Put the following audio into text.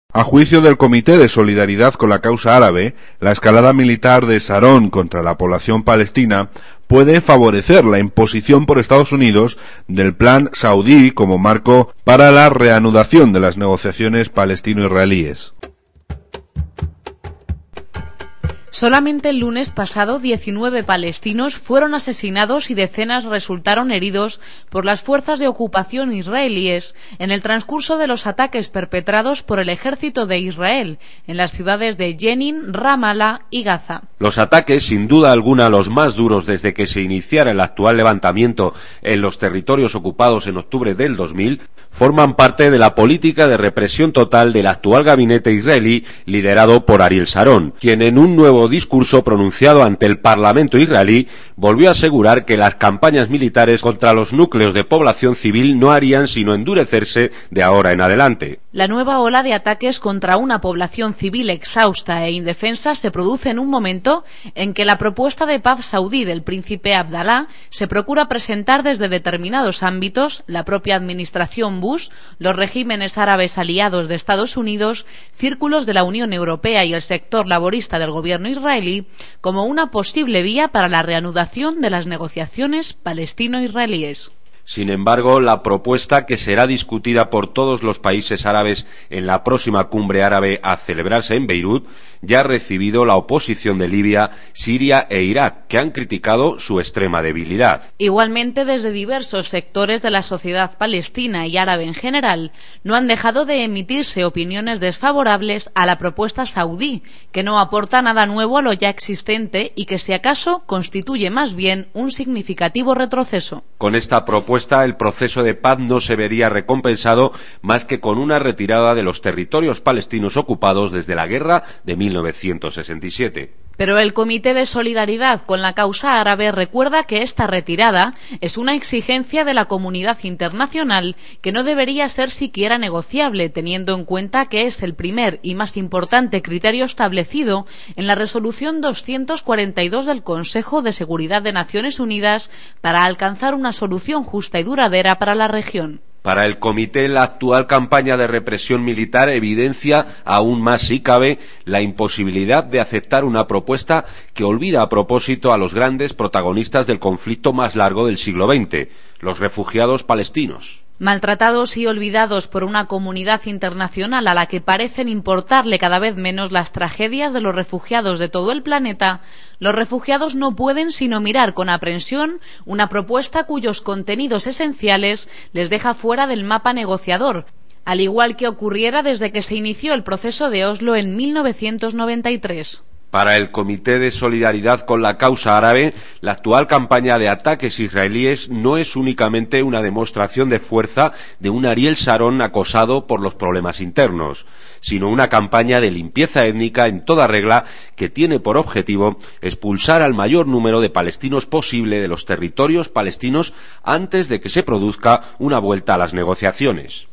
A juicio del Comité de Solidaridad con la Causa Árabe, la escalada militar de Sharon contra la población palestina puede favorecer la imposición por Estados Unidos del plan saudí como marco para la reanudación de las negociaciones palestino-israelíes. Solamente el lunes pasado 19 palestinos fueron asesinados y decenas resultaron heridos por las fuerzas de ocupación israelíes en el transcurso de los ataques perpetrados por el ejército de Israel en las ciudades de Jenin, Ramallah y Gaza. Los ataques, sin duda alguna los más duros desde que se iniciara el actual levantamiento en los territorios ocupados en octubre del 2000, forman parte de la política de represión total del actual gabinete israelí liderado por Ariel Sharon, quien en un nuevo discurso pronunciado ante el Parlamento israelí volvió a asegurar que las campañas militares contra los núcleos de población civil no harían sino endurecerse de ahora en adelante. La nueva ola de ataques contra una población civil exhausta e indefensa se produce en un momento en que la propuesta de paz saudí del príncipe Abdalá se procura presentar desde determinados ámbitos, la propia administración Bush, los regímenes árabes aliados de Estados Unidos, círculos de la Unión Europea y el sector laborista del gobierno israelí, como una posible vía para la reanudación de las negociaciones palestino-israelíes. Sin embargo, la propuesta, que será discutida por todos los países árabes en la próxima cumbre árabe a celebrarse en Beirut, ya ha recibido la oposición de Libia, Siria e Irak, que han criticado su extrema debilidad. Igualmente, desde diversos sectores de la sociedad palestina y árabe en general, no han dejado de emitirse opiniones desfavorables a la propuesta saudí, que no aporta nada nuevo a lo ya existente y que, si acaso, constituye más bien un significativo retroceso. Con esta propuesta, el proceso de paz no se vería recompensado más que con una retirada de los territorios palestinos ocupados desde la guerra de 1967. Pero el Comité de Solidaridad con la Causa Árabe recuerda que esta retirada es una exigencia de la comunidad internacional que no debería ser siquiera negociable, teniendo en cuenta que es el primer y más importante criterio establecido en la Resolución 242 del Consejo de Seguridad de Naciones Unidas para alcanzar una solución justa y duradera para la región. Para el Comité, la actual campaña de represión militar evidencia, aún más si cabe, la imposibilidad de aceptar una propuesta que olvida a propósito a los grandes protagonistas del conflicto más largo del siglo XX, los refugiados palestinos. Maltratados y olvidados por una comunidad internacional a la que parecen importarle cada vez menos las tragedias de los refugiados de todo el planeta, los refugiados no pueden sino mirar con aprensión una propuesta cuyos contenidos esenciales les deja fuera del mapa negociador, al igual que ocurriera desde que se inició el proceso de Oslo en 1993. Para el Comité de Solidaridad con la Causa Árabe, la actual campaña de ataques israelíes no es únicamente una demostración de fuerza de un Ariel Sharon acosado por los problemas internos, sino una campaña de limpieza étnica en toda regla que tiene por objetivo expulsar al mayor número de palestinos posible de los territorios palestinos antes de que se produzca una vuelta a las negociaciones.